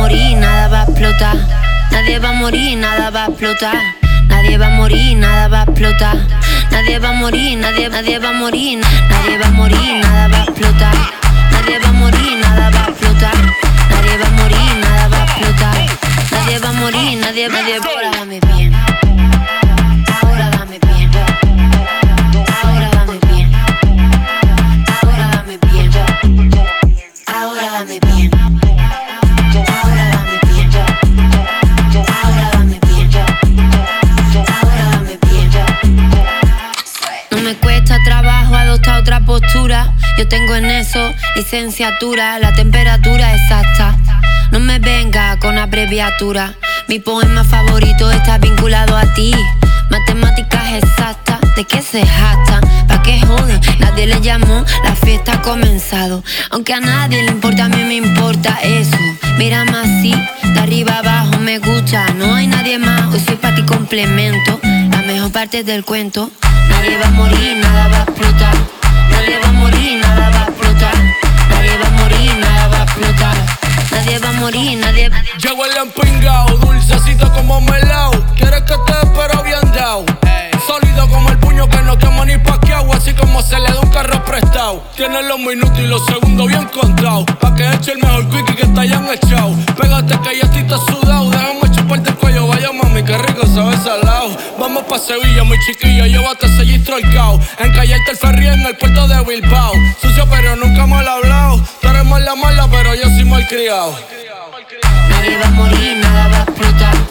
morir, nada va a explotar. Nadie va a morir, nada va a explotar. Nadie va a morir, nada va a explotar. Nadie va a morir, nadie va a morir. Nadie va a morir, nada va a explotar. Nadie va a morir, nada va a explotar. Nadie va a morir, nada va a explotar. Nadie va a morir, nadie. Ahora dame bien. Ahora dame bien. Ahora dame bien. Ahora dame bien. Ahora dame bien. Ahora dame bien. Ahora dame bien. Ahora dame bien. No me cuesta trabajo adoptar otra postura. Yo tengo en eso licenciatura, la temperatura exacta. No me venga con abreviatura. Mi poema favorito está vinculado a ti. Matemáticas exactas, ¿de qué se jactan? ¿Pa' qué joden? Nadie le llamó, la fiesta ha comenzado. Aunque a nadie le importa, a mí me importa eso. Mírame así, de arriba abajo me gusta. No hay nadie más, hoy soy pa' ti complemento. La mejor parte del cuento. Nadie va a morir, nada va a explotar. Nadie va a morir, nada va a explotar. Nadie va a morir, nada va a explotar. Nadie va a morir, nadie. Llego el empingao, dulcecito como melao. Quieres que te espero bien dao. Sólido como el puño que no quema ni paqueao. Así como se le da un carro prestado. Tienes los minutos y los segundos bien contados. Pa' que eche el mejor quickie que te hayan echado. Pégate que ya estoy todo sudado. Déjame chuparte el cuello, vaya mami, qué rico sabe salado. Vamos pa' Sevilla, mi chiquillo, llévate ese gistro el cao. Encallarte el ferry en el puerto de Bilbao. Sucio pero nunca mal hablado. Tú eres mala, pero yo soy mal criado. Nadie va a morir, nada va a explotar.